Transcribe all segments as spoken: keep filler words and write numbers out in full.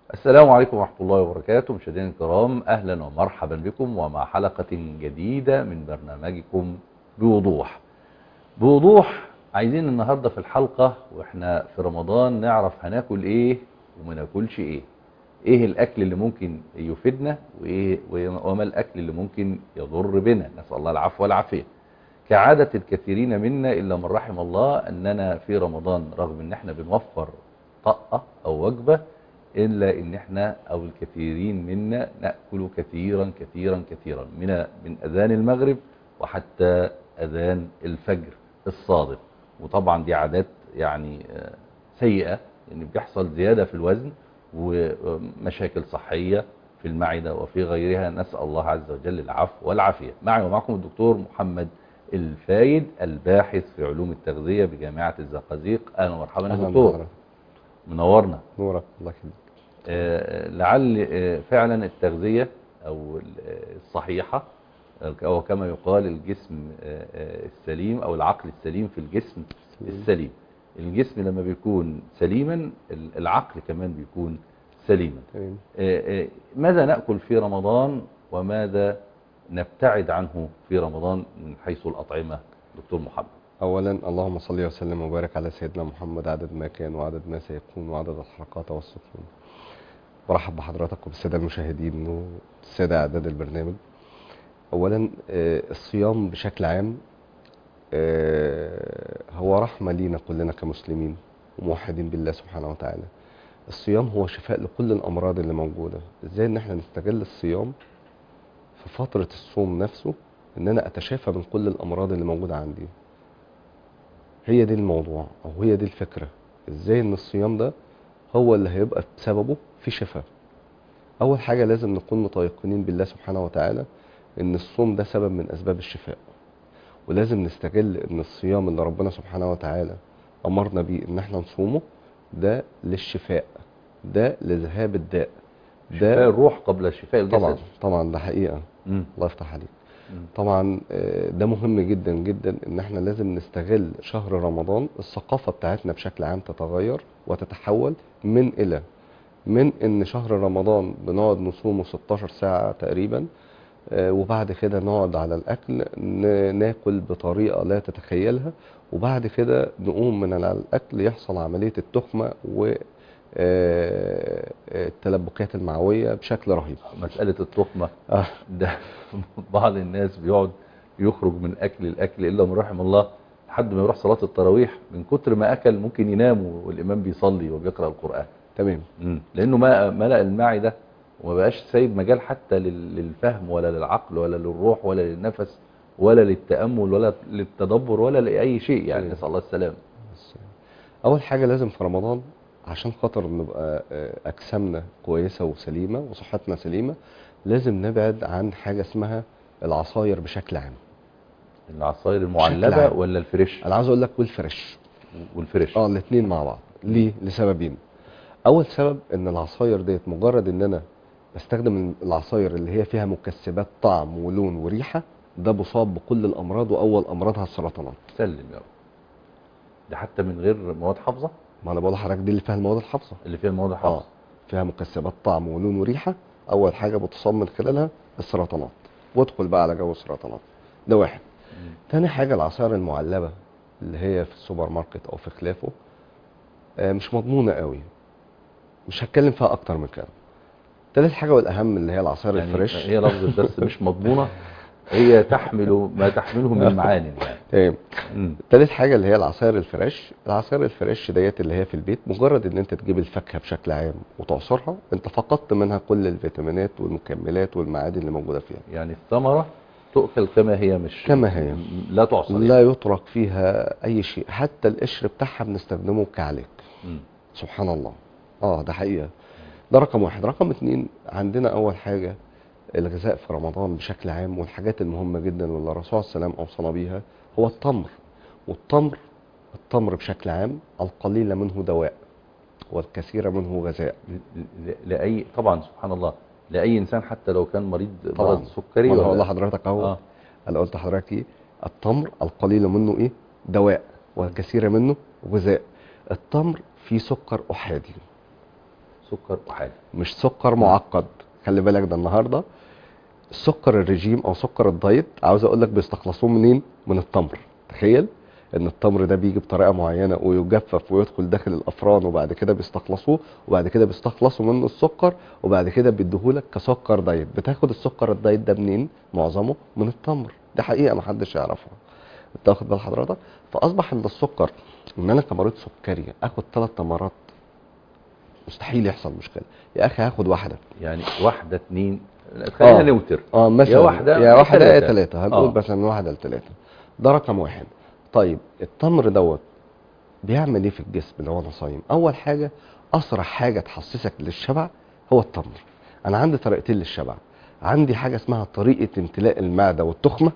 السلام عليكم ورحمة الله وبركاته. مشاهدينا الكرام، أهلا ومرحبا بكم ومع حلقة جديدة من برنامجكم بوضوح. بوضوح عايزين النهاردة في الحلقة وإحنا في رمضان نعرف هناكل إيه وما ناكلش إيه. إيه الأكل اللي ممكن يفيدنا وإيه وما الأكل اللي ممكن يضر بنا، نسأل الله العفو والعافية. كعادة الكثيرين منا إلا من رحم الله أننا في رمضان رغم أن احنا بنوفر طقة أو وجبة، إلا إن احنا أو الكثيرين منا نأكل كثيرا كثيرا كثيرا من من أذان المغرب وحتى أذان الفجر الصادق. وطبعا دي عادات يعني سيئة، إن بيحصل زيادة في الوزن ومشاكل صحية في المعدة وفي غيرها، نسأل الله عز وجل العفو والعافية. معي ومعكم الدكتور محمد الفايد، الباحث في علوم التغذية بجامعة الزقازيق. أهلا ومرحبا يا دكتور، منورنا. نورك الله يخليك. آه لعل آه فعلا التغذية أو الصحيحة أو كما يقال الجسم آه السليم أو العقل السليم في الجسم السليم. الجسم لما بيكون سليما العقل كمان بيكون سليما. آه آه ماذا نأكل في رمضان وماذا نبتعد عنه في رمضان من حيث الأطعمة دكتور محمد؟ اولا اللهم صل وسلم وبارك على سيدنا محمد عدد ما كان وعدد ما سيكون وعدد الحلقات والسكون. برحب بحضرتك وبالساده المشاهدين والساده اعداد البرنامج. اولا الصيام بشكل عام هو رحمه لينا كلنا كمسلمين وموحدين بالله سبحانه وتعالى. الصيام هو شفاء لكل الامراض اللي موجوده. ازاي ان احنا نستغل الصيام في فتره الصوم نفسه ان انا اتشافى من كل الامراض اللي موجوده عندي. هي دي الموضوع او هي دي الفكرة. ازاي ان الصيام ده هو اللي هيبقى بسببه في شفاء. اول حاجة لازم نكون متيقنين بالله سبحانه وتعالى ان الصوم ده سبب من اسباب الشفاء، ولازم نستغل ان الصيام اللي ربنا سبحانه وتعالى امرنا بيه ان احنا نصومه ده للشفاء، ده لذهاب الداء، ده شفاء الروح قبل شفاء الجسد. طبعا طبعا ده حقيقة. مم. الله يفتح عليك. طبعا ده مهم جدا جدا ان احنا لازم نستغل شهر رمضان. الثقافة بتاعتنا بشكل عام تتغير وتتحول من الى من ان شهر رمضان بنقعد نصومه ستاشر ساعة تقريبا، وبعد كده نقعد على الاكل ناكل بطريقة لا تتخيلها، وبعد كده نقوم من على الاكل يحصل عملية التخمة و التلبكات المعوية بشكل رهيب. مسألة التخمة آه. ده بعض الناس بيقعد يخرج من أكل الأكل إلا من رحم الله لحد ما يروح صلاة التراويح من كتر ما أكل ممكن ينام والإمام بيصلي وبيقرأ القرآن. تمام. مم. لأنه ما ملأ المعدة وما بقاش سايب مجال حتى للفهم ولا للعقل ولا للروح ولا للنفس ولا للتأمل ولا للتدبر ولا لأي شيء، يعني نسأل الله السلام. أول حاجة لازم في رمضان عشان خاطر نبقى أجسامنا كويسة وسليمة وصحتنا سليمة لازم نبعد عن حاجة اسمها العصاير بشكل عام. العصاير المعلبة ولا الفريش؟ أنا عاوز أقول لك والفريش والفريش اه الاثنين مع بعض. ليه؟ لسببين. أول سبب إن العصاير ديت مجرد إن أنا بستخدم العصاير اللي هي فيها مكسبات طعم ولون وريحة، ده بصاب بكل الأمراض وأول أمراضها السرطانات. سلم يا رب. ده حتى من غير مواد حافظة؟ ما انا بقول لحضرتك دي اللي فيها المواد الحافظه. اللي فيها المواد الحافظه اه فيها مكسبات طعم ولون وريحه، اول حاجه بتصاب من خلالها السرطانات، وادخل بقى على جو السرطانات. ده واحد. مم. تاني حاجه العصائر المعلبه اللي هي في السوبر ماركت او في خلافه آه مش مضمونه قوي، مش هتكلم فيها اكتر من كده. تالت حاجه والاهم اللي هي العصائر يعني الفريش. هي لفظ الدرس مش مضمونه، هي تحمل ما تحمله من معاني يعني. تمام. تالت حاجه اللي هي العصائر الفريش. العصائر الفريش ديت اللي هي في البيت، مجرد ان انت تجيب الفاكهه بشكل عام وتعصرها انت فقدت منها كل الفيتامينات والمكملات والمعادن اللي موجوده فيها. يعني الثمره تؤكل كما هي، مش كما هي، لا تعصر، لا يترك فيها اي شيء، حتى القشر بتاعها بنستخدمه كعلاج. سبحان الله. اه ده حقيقه. ده رقم واحد. رقم اتنين، عندنا اول حاجه الغذاء في رمضان بشكل عام والحاجات المهمة جدا واللي الرسول صلى الله عليه وسلم أوصانا بيها هو التمر. والتمر التمر بشكل عام القليل منه دواء والكثير منه غذاء لأي، طبعا سبحان الله، لأي إنسان حتى لو كان مريض مرض سكري. ولا والله حضرتك اهو آه. أنا قلت لحضرتك إيه؟ التمر القليل منه إيه؟ دواء والكثير منه غذاء. التمر فيه سكر أحادي. سكر احادي. مش سكر معقد. خلي بالك ده النهارده السكر الرجيم او سكر الدايت عاوز اقول لك بيستخلصوه منين؟ من التمر. تخيل ان التمر ده بيجي بطريقه معينه ويجفف ويدخل داخل الافران، وبعد كده بيستخلصوه، وبعد كده بيستخلصوا منه السكر، وبعد كده بيديهولك كسكر دايت. بتاخد السكر الدايت ده منين؟ معظمه من التمر. دي حقيقه ما حدش يعرفها. انت واخد بال حضرتك؟ فاصبح ان السكر، ان انا كمريض سكري اخد ثلاث تمرات مستحيل يحصل مشكله. يا اخي هاخد واحده، يعني واحده اتنين، خلينا اه نوتر. اه مثلا يا واحده يا واحده يا تلاتة. ثلاثه، هنقول آه. مثلا واحده لثلاثه. ده رقم واحد. طيب التمر دوت بيعمل ايه في الجسم لو انا صايم؟ اول حاجه اسرع حاجه تحسسك للشبع هو التمر. انا عندي طريقتين للشبع. عندي حاجه اسمها طريقه امتلاء المعده والتخمه،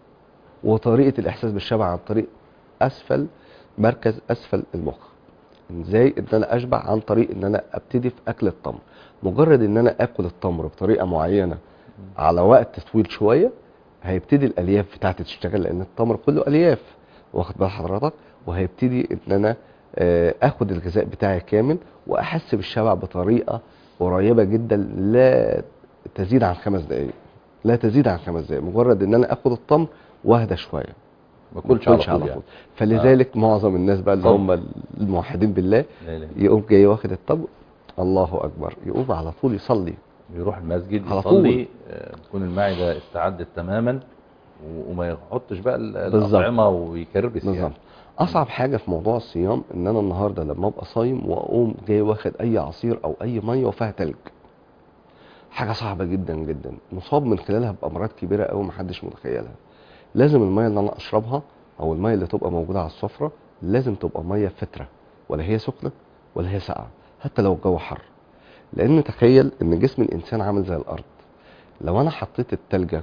وطريقه الاحساس بالشبع عن طريق اسفل مركز اسفل المخ. ازاي ان انا اشبع؟ عن طريق ان انا ابتدي في اكل التمر. مجرد ان انا اكل التمر بطريقه معينه على وقت طويل شويه، هيبتدي الالياف بتاعتي تشتغل، لان التمر كله الياف، واخد بال حضرتك؟ وهيبتدي ان انا آه، اخد الغذاء بتاعي كامل، واحس بالشبع بطريقه قريبه جدا لا تزيد عن خمس دقائق. لا تزيد عن خمس دقائق مجرد ان انا اخد التمر واهدى شويه. ما ما كلش على تاكلش طول على يعني. طول. فلذلك آه. معظم الناس بقى اللي صبر. هم الموحدين بالله لا اله الا يقوم جاي واخد التمر، الله اكبر، يقوم على طول يصلي يروح المسجد على طول. يصلي، آه، تكون المعده استعدت تماما، و- وما يحطش بقى ال- بالظبط الاطعمه ويكربس يعني. بالظبط. اصعب حاجه في موضوع الصيام ان انا النهارده لما ابقى صايم واقوم جاي واخد اي عصير او اي ميه وفيها تلج، حاجه صعبه جدا جدا، مصاب من خلالها بامراض كبيره قوي محدش متخيلها. لازم الميه اللي انا اشربها او الميه اللي تبقى موجوده على السفره لازم تبقى ميه فتره، ولا هي سخنه ولا هي ساقعه، حتى لو الجو حر. لان تخيل ان جسم الانسان عامل زي الارض. لو انا حطيت التلجه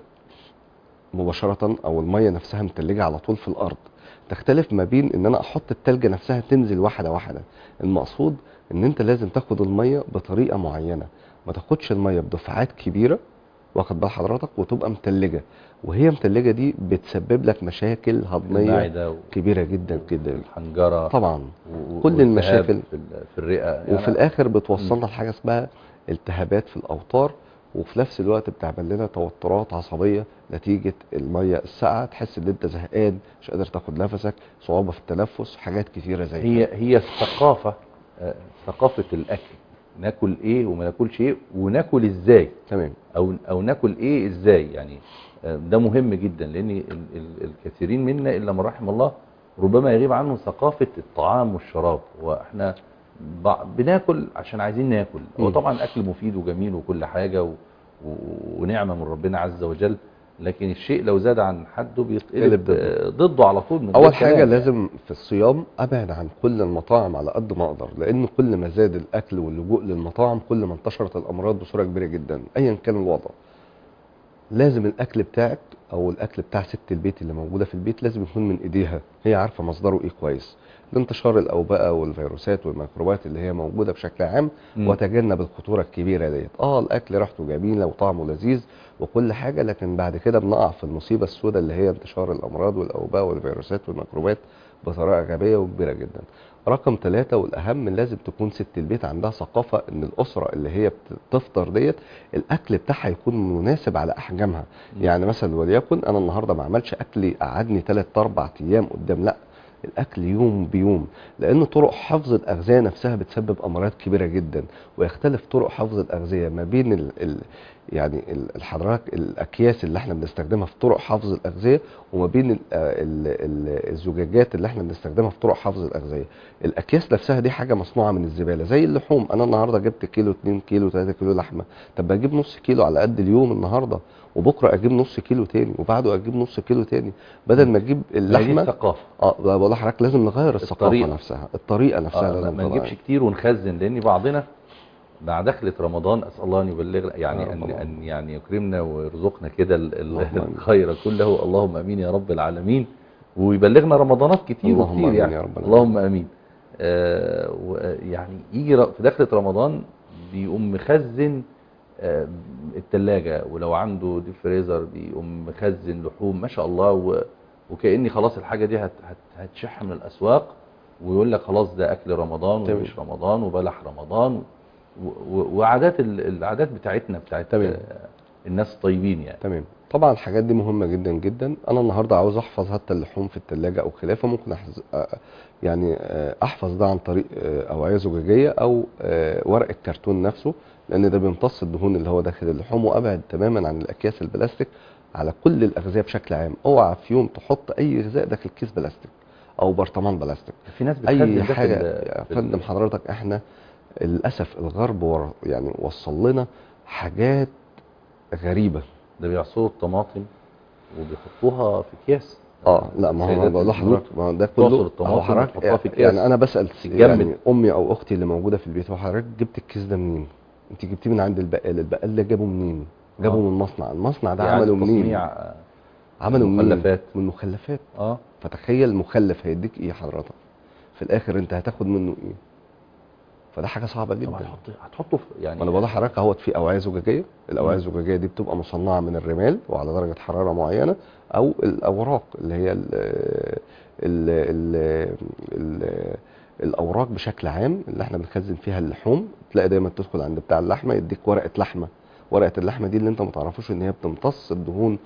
مباشره او الميه نفسها متلجه على طول في الارض، تختلف ما بين ان انا احط التلجه نفسها تنزل واحده واحده. المقصود ان انت لازم تاخد الميه بطريقه معينه، ما تاخدش الميه بدفعات كبيره، واخد بال حضرتك، وتبقى متلجه. وهي متلجه دي بتسبب لك مشاكل في هضميه المعده و- كبيره جدا في جدا. الحنجره، طبعا و- كل والتهاب المشاكل، في ال- في الرئه وفي يعني. الاخر مم. بتوصلنا لحاجه اسمها التهابات في الاوتار، وفي نفس الوقت بتعمل لنا توترات عصبيه نتيجه الميه الساقعه. تحس ان انت زهقان، مش قادر تاخد نفسك، صعوبه في التنفس، حاجات كتيره زي هي كده. هي الثقافه، آه، ثقافه الاكل، ناكل ايه وما ناكلش ايه وناكل ازاي، تمام. او او ناكل ايه ازاي يعني. آه، ده مهم جدا، لان ال- ال- الكثيرين منا الا من رحم الله ربما يغيب عنه ثقافه الطعام والشراب. واحنا بع- بناكل عشان عايزين ناكل. هو مم. طبعا اكل مفيد وجميل وكل حاجه، و... و... ونعمه من ربنا عز وجل، لكن الشيء لو زاد عن حده بيتقلب قلب ضده. آه، ضده على طول من غير اول حاجه كلام يعني. لازم في الصيام ابعد عن كل المطاعم على قد ما اقدر، لان كل ما زاد الاكل واللجوء للمطاعم كل ما انتشرت الامراض بصوره كبيره جدا ايا كان الوضع. لازم الاكل بتاعك او الاكل بتاع ست البيت اللي موجوده في البيت لازم يكون من ايديها، هي عارفه مصدره ايه كويس، لانتشار الاوبئه والفيروسات والميكروبات اللي هي موجوده بشكل عام. مم. وتجنب الخطوره الكبيره ديت. اه الاكل ريحته جميله وطعمه لذيذ وكل حاجه، لكن بعد كده بنقع في المصيبه السوداء اللي هي انتشار الامراض والاوبئه والفيروسات والميكروبات بطريقه غبيه وكبيره جدا. رقم ثلاثة والأهم، لازم تكون ست البيت عندها ثقافة إن الأسرة اللي هي بتفطر ديت الأكل بتاعها يكون مناسب على أحجامها. مم. يعني مثلا وليكن أنا النهاردة ما عملش أكل قعدني ثلاث أربع أيام قدام، لا، الأكل يوم بيوم، لأن طرق حفظ الأغذية نفسها بتسبب أمراض كبيرة جدا. ويختلف طرق حفظ الأغذية ما بين ال ال يعني ال- الحضرتك الأكياس اللي احنا بنستخدمها في طرق حفظ الأغذية، وما بين ال ال ال الزجاجات اللي احنا بنستخدمها في طرق حفظ الأغذية. الاكياس نفسها دي حاجه مصنوعه من الزباله، زي اللحوم. انا النهارده جبت كيلو اتنين كيلو تلاتة كيلو لحمه، طب بجيب نص كيلو على قد اليوم النهارده، وبكره اجيب نص كيلو تاني، وبعده اجيب نص كيلو تاني، بدل ما اجيب ما هي دي اللحمه. الثقافه. اه بقول لحضرتك لازم نغير الثقافه الطريقة. نفسها، الطريقه نفسها آه، ما لازم ما نجيبش تتغير. كتير ونخزن، لان بعضنا مع دخلة رمضان اسال الله ان يبلغ يا يعني رب ان ان اللهم يعني يكرمنا ويرزقنا كده ال- ال- اللهم امين. الخير كله، اللهم امين يا رب العالمين، ويبلغنا رمضانات كتير اللهم وكتير امين يعني. يا رب العالمين. اللهم امين. آه و- يعني يجي ر- في دخلة رمضان بيقوم مخزن آه التلاجة، ولو عنده ديب فريزر بيقوم مخزن لحوم ما شاء الله، و وكأني خلاص الحاجة دي هت هت هتشح من الأسواق، ويقول لك خلاص ده أكل رمضان تمام. ومش رمضان وبلح رمضان. و- وعادات ال- العادات بتاعتنا بتاعت تمام. آه، الناس الطيبين يعني. تمام. طبعا الحاجات دي مهمه جدا جدا. انا النهارده عاوز احفظ حتى اللحوم في الثلاجه او خلافه، ممكن أحز... آه، يعني آه، احفظ ده عن طريق آه، اوعيه زجاجيه او آه، ورق الكرتون نفسه، لان ده بيمتص الدهون اللي هو داخل اللحوم. وابعد تماما عن الاكياس البلاستيك على كل الاغذيه بشكل عام. اوعى في يوم تحط اي غذاء داخل كيس بلاستيك او برطمان بلاستيك. في ناس اي بتخزن ده في حاجه ال- يا في فندم ال- حضرتك، احنا للاسف الغرب ور... يعني وصل لنا حاجات غريبه. ده بيعصروا الطماطم وبيحطوها في اكياس. اه لا، ما هو انا سيدات بقول البيوت لحضرتك، ما هو ده تعصر كله هو الطماطم وتحطها في حضرتك. يعني اكياس انا بسال س- تتجمد. يعني امي او اختي اللي موجوده في البيت، هو حضرتك جبت الكيس ده منين؟ انت جبتيه من عند البقال، البقال ده جابه منين؟ جابه آه. من مصنع، المصنع ده دي إعادة عمله منين؟ تصنيع آه، عمله منين؟ المخلفات. من المخلفات. اه فتخيل المخلف هيديك ايه حضرتك؟ في الاخر انت هتاخد منه ايه؟ فده حاجه صعبه طب جدا. هتحط هتحطه في يعني ما انا بقول لحضرتك اهوت في اوعيه زجاجيه. الاوعيه مم. الزجاجيه دي بتبقى مصنعه من الرمال وعلى درجه حراره معينه، او الاوراق اللي هي ال ال ال ال الاوراق بشكل عام اللي احنا بنخزن فيها اللحوم. تلاقي دايما تدخل عند بتاع اللحمه يديك ورقه لحمه. ورقه اللحمه دي اللي انت ما تعرفوش ان هي بتمتص الدهون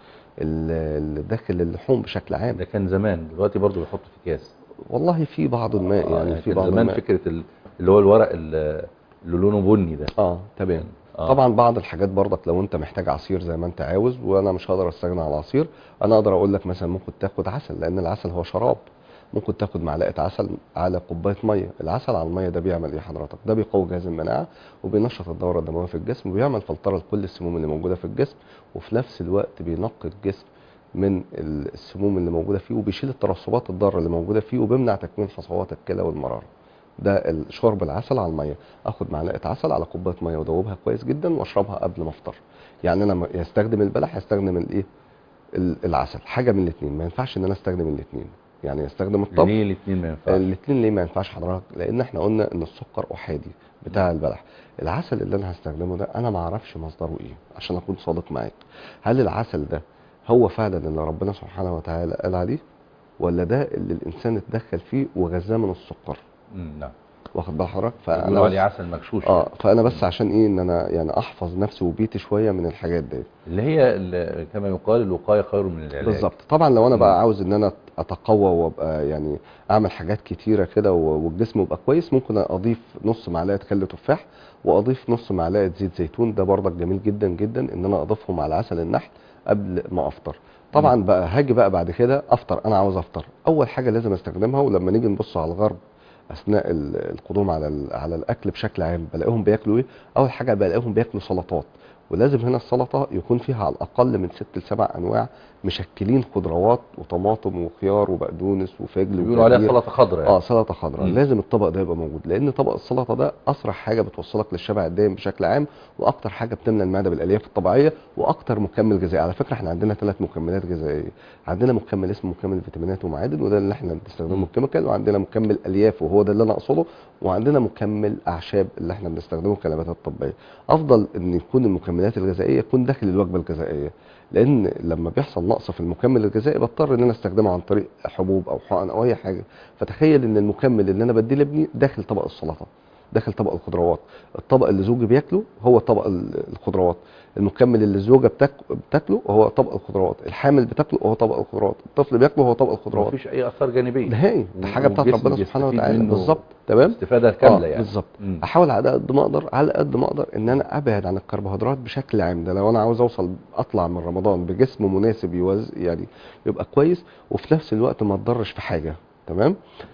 اللي داخل اللحوم بشكل عام. ده كان زمان، دلوقتي برضو بيحطوا في اكياس. والله في بعض الماء، آه يعني يعني في كان بعض زمان الماء. فكرة ال- اللي هو الورق ال- اللي لونه بني ده. اه تمام. آه. طبعا بعض الحاجات برضك لو انت محتاج عصير زي ما انت عاوز، وانا مش هقدر استغنى عن العصير، انا اقدر اقول لك مثلا ممكن تاخد عسل، لان العسل هو شراب. ممكن تاخد معلقه عسل على كوبايه ميه. العسل على الميه ده بيعمل ايه حضرتك؟ ده بيقوي جهاز المناعه، وبينشط الدوره الدمويه في الجسم، وبيعمل فلتره لكل السموم اللي موجوده في الجسم، وفي نفس الوقت بينقي الجسم من السموم اللي موجوده فيه، وبيشيل الترسبات الضاره اللي موجوده فيه، وبيمنع تكوين حصوات الكلى والمراره. ده شرب العسل على الميه. اخد معلقه عسل على كوبايه ميه وادوبها كويس جدا واشربها قبل ما افطر. يعني انا يستخدم البلح، يستخدم الايه ال- العسل، حاجه من الاثنين. ما ينفعش ان انا استخدم الاثنين، يعني استخدم الطبخ. ليه الاثنين ما ينفعش؟ الاثنين ليه ما ينفعش حضرتك؟ لان احنا قلنا ان السكر احادي بتاع البلح. العسل اللي انا هستخدمه ده انا ما اعرفش مصدره ايه، عشان اكون صادق معاك. هل العسل ده هو فعلا اللي ربنا سبحانه وتعالى قال عليه، ولا ده اللي الانسان اتدخل فيه وغذاه من السكر؟ مم، نعم. واخد بال حضرتك؟ بيقولوا فانا عليه بس عسل مغشوش. اه فانا بس عشان ايه ان انا يعني احفظ نفسي وبيتي شويه من الحاجات دي. اللي هي ال- كما يقال الوقايه خير من العلاج. بالظبط. طبعا لو انا مم. بقى عاوز ان انا اتقوى وابقى يعني اعمل حاجات كتيره كده و- والجسم يبقى كويس، ممكن اضيف نص معلقه خل تفاح، واضيف نص معلقه زيت زيتون. ده برضك جميل جدا جدا ان انا اضيفهم على عسل النحل قبل ما افطر. طبعا بقى هاجي بقى بعد كده افطر. انا عاوز افطر، اول حاجه لازم استخدمها، ولما نيجي نبص على الغرب اثناء ال- القدوم على ال- على الاكل بشكل عام، بلاقيهم بياكلوا ايه؟ اول حاجه بلاقيهم بياكلوا سلطات. ولازم هنا السلطه يكون فيها على الاقل من ست لسبع انواع مشكلين، خضروات وطماطم وخيار وبقدونس وفجل بيقولوا عليها وجرجير. سلطه خضراء يعني. اه سلطه خضراء. مم. لازم الطبق ده يبقى موجود، لان طبق السلطه ده اسرع حاجه بتوصلك للشبع الدائم بشكل عام، واكتر حاجه بتملى المعده بالالياف الطبيعيه، واكتر مكمل غذائي. على فكره احنا عندنا ثلاث مكملات غذائيه. عندنا مكمل اسمه مكمل فيتامينات ومعادن، وده اللي احنا بنستخدمه مم. الكيميكال، وعندنا مكمل الياف وهو ده اللي انا اقصده، وعندنا مكمل اعشاب اللي احنا بنستخدمه كنباتات طبيه. افضل ان يكون المكملات الغذائيه تكون داخل الوجبه الغذائيه، لان لما بيحصل نقص في المكمل الغذائي بضطر ان انا استخدمه عن طريق حبوب او حقن او اي حاجه. فتخيل ان المكمل اللي انا بديه لابني داخل طبق السلطه، داخل طبق الخضروات. الطبق اللي زوجي بياكله هو طبق ال- الخضروات. المكمل اللي الزوجه بتاك- بتاكله هو طبق الخضروات. الحامل بتاكله هو طبق الخضروات. الطفل بياكله هو طبق الخضروات. مفيش اي اثار جانبيه نهائي. ده حاجه بتاعت والجسم ربنا سبحانه بيستفيد وتعالى. منه بالظبط. تمام. استفاده كامله اه يعني. بالظبط. مم. احاول على قد ما اقدر، على قد ما اقدر ان انا ابعد عن الكربوهيدرات بشكل عام. ده لو انا عاوز اوصل اطلع من رمضان بجسم مناسب يوز يعني يبقى كويس، وفي نفس الوقت ما اتضرش في حاجه. تمام.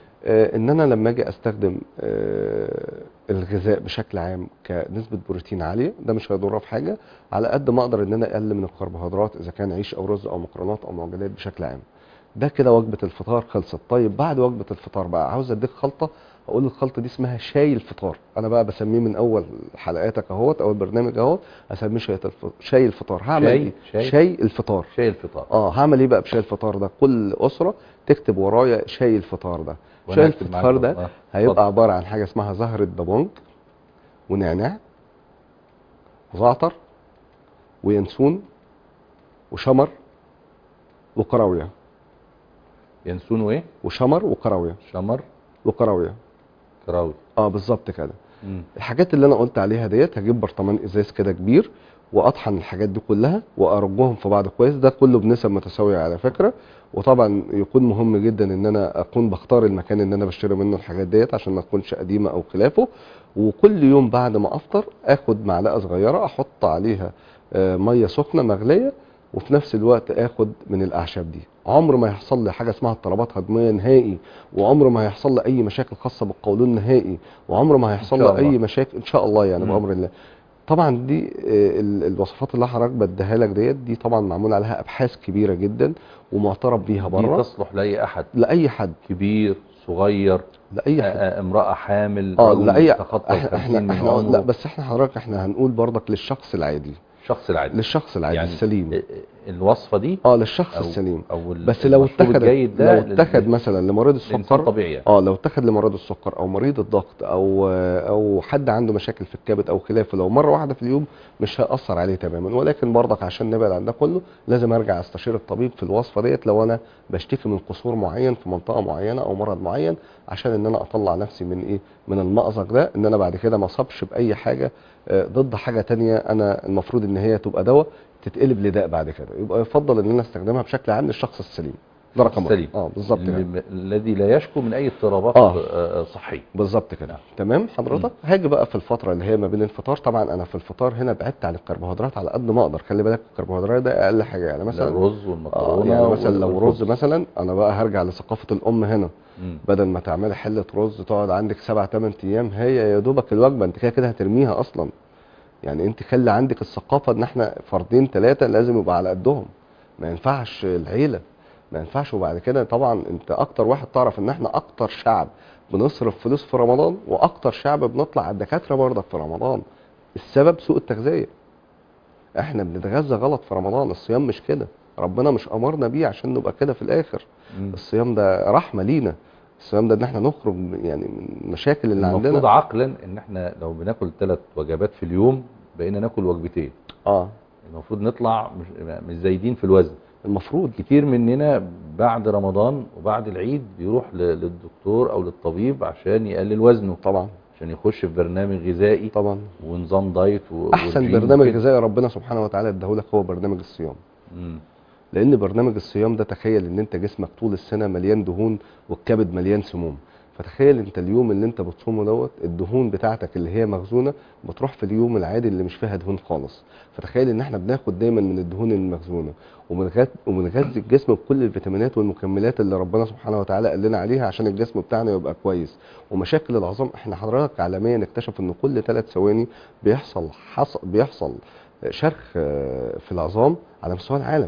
آه ان انا لما اجي استخدم آه الغذاء بشكل عام كنسبه بروتين عاليه، ده مش هيضرها في حاجه. على قد ما اقدر ان انا اقلل من الكربوهيدرات، اذا كان عيش او رز او مكرونات او معجنات بشكل عام. ده كده وجبه الفطار خلصت. طيب بعد وجبه الفطار بقى عاوز اديك خلطه. اقول الخلطه دي اسمها شاي الفطار. انا بقى بسميه من اول حلقاتك اهوت او البرنامج اهوت، اسميه شاي الفطار. شاي الفطار هعمل شاي ايه؟ شاي شاي الفطار. شاي الفطار. اه هعمل ايه بقى بشاي الفطار ده؟ كل اسره تكتب ورايا شاي الفطار ده. وأنا شاي هكتب معاك الفطار أهو. ده آه، هيبقى اتفضل. عباره عن حاجه اسمها زهره دبونج، ونعناع، وزعتر، وينسون، وشمر، وكراويه. ينسون وايه؟ وشمر وكراويه. شمر وكراويه. كراوي. اه بالظبط كده. مم. الحاجات اللي انا قلت عليها ديت هجيب برطمان ازاز كده كبير واطحن الحاجات دي كلها وارجهم في بعض كويس، ده كله بنسب متساويه على فكره. وطبعا يكون مهم جدا ان انا اكون بختار المكان اللي انا بشتري منه الحاجات ديت عشان ما تكونش قديمه او خلافه. وكل يوم بعد ما افطر اخد معلقه صغيره احط عليها آه، ميه سخنه مغليه، وفي نفس الوقت اخد من الاعشاب دي. عمر ما يحصل لي حاجه اسمها اضطرابات هضميه نهائي، وعمر ما هيحصل لي اي مشاكل خاصه بالقولون نهائي، وعمر ما ان هيحصل شاء لي الله. اي مشاكل ان شاء الله يعني مم. بامر الله. طبعا دي آه، ال- الوصفات اللي حضرتك بديها لك ديت دي طبعا معمول عليها ابحاث كبيره جدا ومعترف بيها دي بره تصلح لاي احد، لاي حد، كبير صغير، لاي آه، حد. آه، امرأة حامل، اه رجل لاي تخطى احنا احنا الخمسين من احنا لا عمره، بس احنا حضرتك احنا هنقول برضك للشخص العادي، الشخص العادي. للشخص العادي يعني السليم. الوصفة دي اه للشخص او السليم. او بس لو المشروب اتخذت الجيد لو ده لل- اتخذ ل- مثلا لمريض لانسان السكر، طبيعي يعني. اه لو اتخذ لمريض السكر او مريض الضغط او او حد عنده مشاكل في الكبد او خلافه، لو مره واحده في اليوم مش هيأثر عليه تماما. ولكن برضك عشان نبعد عن ده كله لازم ارجع استشير الطبيب في الوصفه ديت لو انا بشتكي من قصور معين في منطقه معينه او مرض معين، عشان ان انا اطلع نفسي من ايه، من المأزق ده، ان انا بعد كده ما اصابش باي حاجه آه، ضد حاجه تانية انا المفروض ان هي تبقى دواء تتقلب لداء بعد كده. يبقى يفضل ان انا استخدمها بشكل عام للشخص السليم. ده الشخص رقم واحد. السليم اه بالظبط كده. اللي- الذي لا يشكو من اي اضطرابات اه آه، صحية. بالظبط كده. نعم. تمام حضرتك. هاجي بقى في الفتره اللي هي ما بين الفطار، طبعا انا في الفطار هنا بعدت عن الكربوهيدرات على قد ما اقدر. خلي بالك الكربوهيدرات ده اقل حاجه يعني مثلا الرز اه والمكرونة يعني مثلا وال- لو رز والخبز. مثلا، انا بقى هرجع لثقافه الام هنا. مم. بدل ما تعملي حله رز تقعد عندك سبع ثمان ايام، هي يا دوبك الوجبه انت كده كده هترميها اصلا. يعني انت خلي عندك الثقافه ان احنا فردين ثلاثه لازم يبقى على قدهم، ما ينفعش العيله، ما ينفعش. وبعد كده طبعا انت اكتر واحد تعرف ان احنا اكتر شعب بنصرف فلوس في رمضان، واكتر شعب بنطلع على الدكاتره برضه في رمضان. السبب سوء التغذيه. احنا بنتغذى غلط في رمضان. الصيام مش كده، ربنا مش امرنا بيه عشان نبقى كده في الاخر. مم. الصيام ده رحمه لينا. الصيام ده ان احنا نخرج يعني من المشاكل اللي عندنا. المفروض عقلا ان احنا لو بناكل ثلاث وجبات في اليوم بقينا ناكل وجبتين. اه المفروض نطلع مش, مش زايدين في الوزن. المفروض. كتير مننا بعد رمضان وبعد العيد بيروح ل- للدكتور او للطبيب عشان يقلل وزنه، طبعا عشان يخش في برنامج غذائي طبعا ونظام دايت و- احسن ورجيم برنامج وكده. غذائي ربنا سبحانه وتعالى اداهولك هو برنامج الصيام. مم. لان برنامج الصيام ده، تخيل ان انت جسمك طول السنه مليان دهون والكبد مليان سموم. فتخيل انت اليوم اللي انت بتصومه دوت الدهون بتاعتك اللي هي مخزونه بتروح في اليوم العادي اللي مش فيها دهون خالص. فتخيل ان احنا بناخد دايما من الدهون المخزونه وبنغذي وبنغذي الجسم بكل الفيتامينات والمكملات اللي ربنا سبحانه وتعالى قال لنا عليها عشان الجسم بتاعنا يبقى كويس. ومشاكل العظام، احنا حضرتك عالميا اكتشف ان كل ثلاث ثواني بيحصل حص... بيحصل شرخ آه، في العظام على مستوى العالم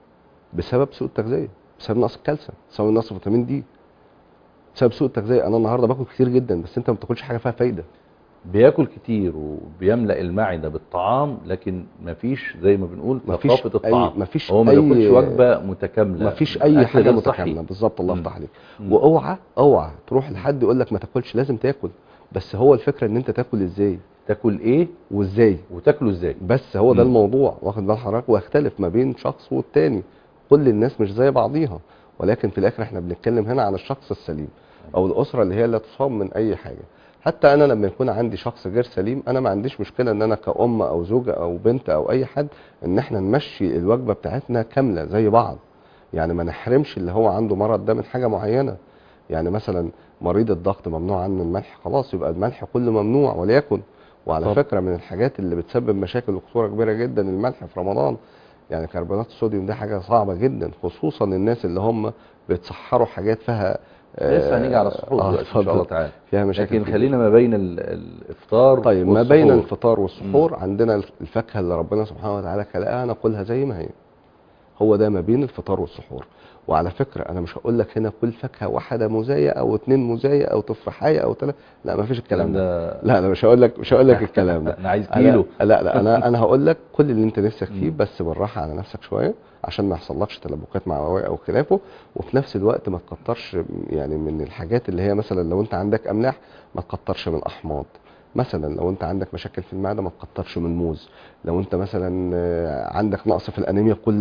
بسبب سوء التغذيه، بسبب نقص الكالسيوم، بسبب نقص فيتامين دي، بسبب سوء التغذيه. انا النهارده باكل كتير جدا بس انت ما بتاكلش حاجه فيها فايده. بياكل كتير وبيملأ المعدة بالطعام، لكن مفيش زي ما بنقول مفيش ثقافة اي الطعام. مفيش هو ما اي بياكلش وجبة متكاملة، مفيش اي أكل حاجه غير متكامله. صحي. بالظبط، الله مم. يفتح عليك. مم. واوعى اوعى تروح مم. لحد يقول لك ما تاكلش، لازم تاكل. بس هو الفكره ان انت تاكل ازاي تاكل ايه وازاي. وتاكله ازاي. بس هو ده مم. الموضوع، واخد بال حضرتك؟ ويختلف ما بين شخص والتاني. كل الناس مش زي بعضيها، ولكن في الاخر احنا بنتكلم هنا عن الشخص السليم او الاسره اللي هي لا تصاب من اي حاجه. حتى انا لما يكون عندي شخص غير سليم انا ما عنديش مشكله ان انا كأم او زوجه او بنت او اي حد ان احنا نمشي الوجبه بتاعتنا كامله زي بعض. يعني ما نحرمش اللي هو عنده مرض ده من حاجه معينه. يعني مثلا مريض الضغط ممنوع عنه الملح، خلاص يبقى الملح كله ممنوع وليكن. وعلى طب. فكره من الحاجات اللي بتسبب مشاكل وخطوره كبيره جدا الملح في رمضان. يعني كربونات الصوديوم دي حاجه صعبه جدا، خصوصا الناس اللي هم بيتسحروا حاجات فيها لسه هنيجي على السحور اه دلوقتي ان شاء الله اتفضل. تعالى. فيها مشاكل لكن كتير. خلينا ما بين ال- الافطار طيب ما والسحور. بين الفطار مم. والسحور عندنا الفاكهه اللي ربنا سبحانه وتعالى خلقها ناكلها زي ما هي. هو ده ما بين الفطار والسحور. وعلى فكره انا مش هقول لك هنا كل فاكهه واحده موزايه او اتنين موزايه او تفاحيه او ثلاثه، لا ما فيش الكلام ده. لا انا مش هقول لك مش هقول لك الكلام ده. انا عايز أنا- كيلو. لا لا انا انا هقول لك كل اللي انت نفسك فيه، مم. بس بالراحه على نفسك شويه عشان ما يحصلكش تلبكات معويه او خلافه. وفي نفس الوقت ما تكترش يعني من الحاجات اللي هي مثلا لو انت عندك املاح ما تكترش من الاحماض. مثلا لو انت عندك مشاكل في المعده ما تكترش من موز. لو انت مثلا آه، عندك نقص في الانيميا كل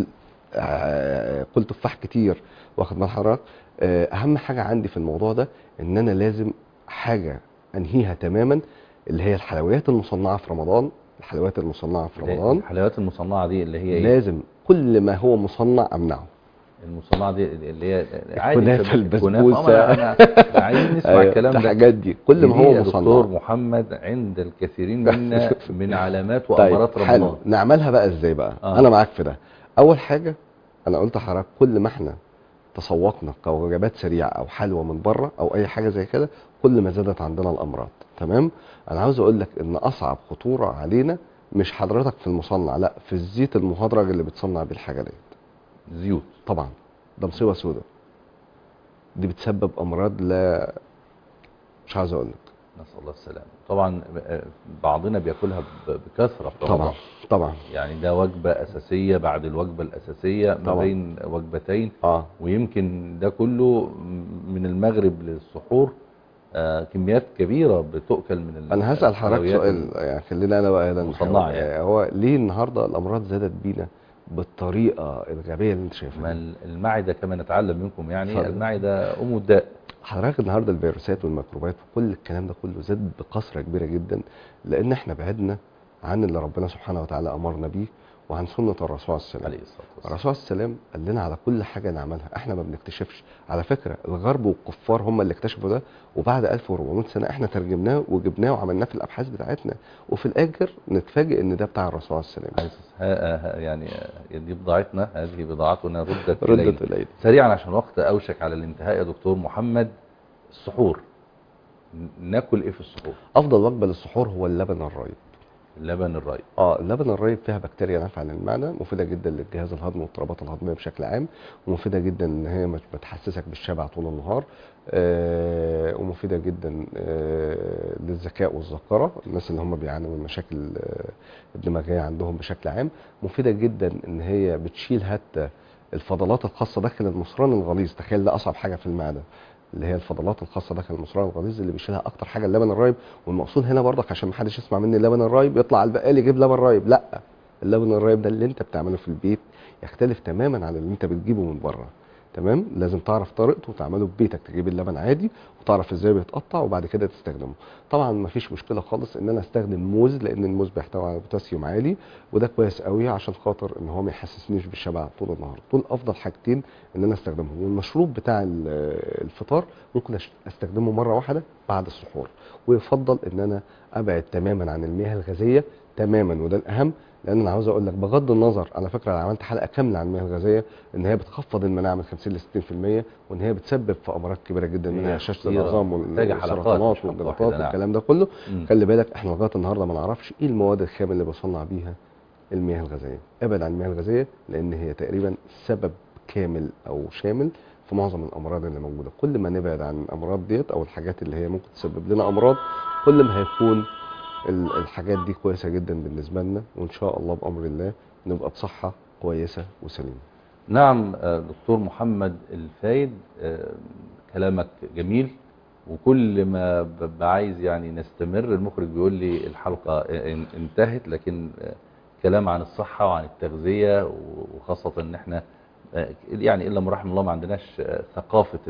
آه، كل تفاح كتير، واخد بال حضرتك؟ آه، اهم حاجه عندي في الموضوع ده ان انا لازم حاجه انهيها تماما، اللي هي الحلويات المصنعه في رمضان. الحلويات المصنعه في رمضان، الحلويات المصنعه دي اللي هي ايه؟ لازم كل ما هو مصنع امنعه. المصنعه دي اللي هي عادي الكنافه، الكنافه. البسبوسه، انا انا عايزين نسمع أيوة، الكلام ده. الحاجات دي كل ما دي هو يا دكتور مصنع. محمد عند الكثيرين منا من علامات طيب وامارات حلو، رمضان. نعملها بقى ازاي بقى؟ آه. انا معاك في ده. اول حاجه انا قلت لحضرتك كل ما احنا تسوقنا كوجبات سريعه او حلوى من بره او اي حاجه زي كده، كل ما زادت عندنا الامراض. تمام. انا عاوز اقول لك ان اصعب خطوره علينا مش حضرتك في المصنع، لا، في الزيت المهدرج اللي بتصنع بيه الحاجه ديت. زيوت طبعا ده مصيبه سوداء، دي بتسبب امراض لا مش عاوز اقول لك. نسال الله السلامه. طبعا بعضنا بياكلها بكثره في رمضان. طبعا طبعا. يعني ده وجبه اساسيه بعد الوجبه الاساسيه ما طبعا. بين وجبتين. اه ويمكن ده كله من المغرب للسحور. آه كميات كبيره بتؤكل من انا هسال حضرتك الحلويات سؤال، يعني خلينا انا بقى هنا المصنعه. نحاول. يعني هو ليه النهارده الامراض زادت بينا بالطريقه الغبيه اللي انت شايفها ما دي؟ المعده كما نتعلم منكم، يعني اتفضل. المعده ام الداء. حضرتك النهارده الفيروسات والميكروبات وكل الكلام ده كله زاد بكثره كبيره جدا، لان احنا بعدنا عن اللي ربنا سبحانه وتعالى امرنا بيه وعن سنه الرسول عليه السلام. عليه الصلاه والسلام. الرسول عليه السلام قال لنا على كل حاجه نعملها، احنا ما بنكتشفش. على فكره الغرب والكفار هم اللي اكتشفوا ده، وبعد ألف وأربعمائة سنه احنا ترجمناه وجبناه وعملناه في الابحاث بتاعتنا، وفي الاخر نتفاجئ ان ده بتاع الرسول عليه السلام. ها ها يعني دي بضاعتنا، هذه بضاعتنا ردت ردت الينا. الينا. سريعا عشان الوقت اوشك على الانتهاء يا دكتور محمد، السحور ناكل ايه في السحور؟ افضل وجبه للسحور هو اللبن الرايب. اللبن الرايب. اه اللبن الرايب فيها بكتيريا نافعه للمعده، مفيده جدا للجهاز الهضمي والاضطرابات الهضميه بشكل عام، ومفيده جدا ان هي مش بتحسسك بالشبع طول النهار. آه ومفيده جدا آه للذكاء والذاكره، الناس اللي هم بيعانوا من مشاكل آه الدماغيه عندهم بشكل عام. مفيده جدا ان هي بتشيل حتى الفضلات الخاصه داخل المصران الغليظ. تخيل ده اصعب حاجه في المعده، اللي هي الفضلات الخاصه داخل المصران الغليظ اللي بيشيلها اكتر حاجه اللبن الرايب. والمقصود هنا برضك عشان ما حدش يسمع مني اللبن الرايب يطلع على البقال يجيب لبن رايب، لا، اللبن الرايب ده اللي انت بتعمله في البيت يختلف تماما عن اللي انت بتجيبه من بره. تمام. لازم تعرف طريقته وتعمله في بيتك، تجيب اللبن عادي وتعرف ازاي بيتقطع وبعد كده تستخدمه. طبعا ما فيش مشكله خالص ان انا استخدم موز، لان الموز بيحتوي على بوتاسيوم عالي، وده كويس قوي عشان خاطر ان هو ما يحسسنيش بالشبع طول النهار. دول افضل حاجتين ان انا استخدمهم. والمشروب بتاع الفطار ممكن استخدمه مره واحده بعد السحور، ويفضل ان انا ابعد تماما عن المياه الغازيه تماما، وده الاهم. لان انا عاوز اقول لك بغض النظر، على فكره انا عملت حلقه كامله عن المياه الغازيه، ان هي بتخفض المناعه من خمسين ل ستين في المية، وان هي بتسبب في امراض كبيره جدا منها هشاشه العظام والسرطانات والجلطات والكلام ده كله. مم. خلي بالك احنا لغايه النهارده ما نعرفش ايه المواد الخام اللي بيصنع بيها المياه الغازيه. ابعد عن المياه الغازيه لان هي تقريبا سبب كامل او شامل في معظم الامراض اللي موجوده. كل ما نبعد عن الامراض ديت او الحاجات اللي هي ممكن تسبب لنا امراض، كل ما هيكون الحاجات دي كويسه جدا بالنسبه لنا، وان شاء الله بامر الله نبقى بصحه كويسه وسليمه. نعم دكتور محمد الفايد، كلامك جميل، وكل ما ببقى عايز يعني نستمر المخرج بيقول لي الحلقه انتهت، لكن كلام عن الصحه وعن التغذيه، وخاصه ان احنا يعني الا من رحم الله ما عندناش ثقافه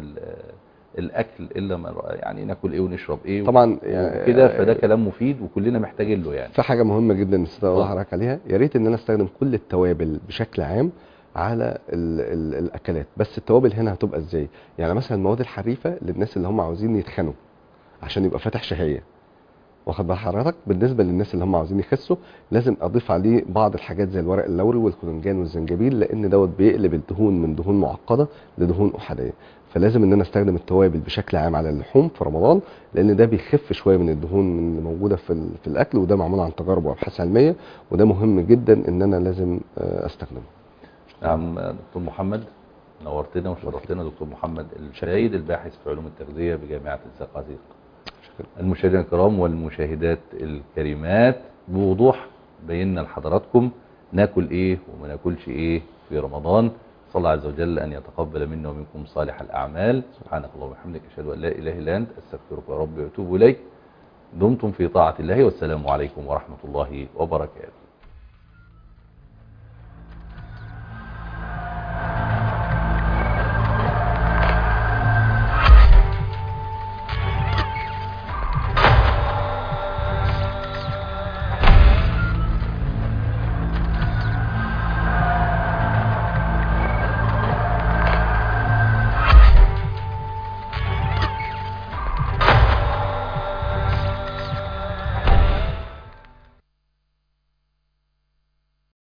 الاكل الا ما يعني ناكل ايه ونشرب ايه طبعا وكده. فده كلام مفيد وكلنا محتاجين له. يعني في حاجه مهمه جدا نسيت اقول لحضرتك عليها، يا ريت ان انا استخدم كل التوابل بشكل عام على ال ال الاكلات. بس التوابل هنا هتبقى ازاي؟ يعني مثلا المواد الحريفه للناس اللي هم عاوزين يتخنوا عشان يبقى فاتح شهيه، واخد بال حضرتك؟ بالنسبه للناس اللي هم عاوزين يخسوا لازم اضيف عليه بعض الحاجات زي الورق اللوري والكولنجان والزنجبيل، لان دوت بيقلب الدهون من دهون معقده لدهون احاديه. فلازم ان انا استخدم التوابل بشكل عام على اللحوم في رمضان، لان ده بيخف شويه من الدهون اللي موجوده في في الاكل، وده معمول عن تجارب وابحاث علميه، وده مهم جدا ان انا لازم استخدمه. نعم دكتور محمد، نورتنا وشرفتنا. دكتور محمد الفايد، الباحث في علوم التغذيه بجامعه الزقازيق. المشاهدين الكرام والمشاهدات الكريمات، بوضوح بينا لحضراتكم ناكل ايه وما ناكلش ايه في رمضان. صلى الله عز وجل ان يتقبل منا ومنكم صالح الاعمال. سبحانك اللهم وبحمدك، اشهد ان لا اله الا انت، استغفرك يا رب واتوب اليك. دمتم في طاعه الله، والسلام عليكم ورحمه الله وبركاته.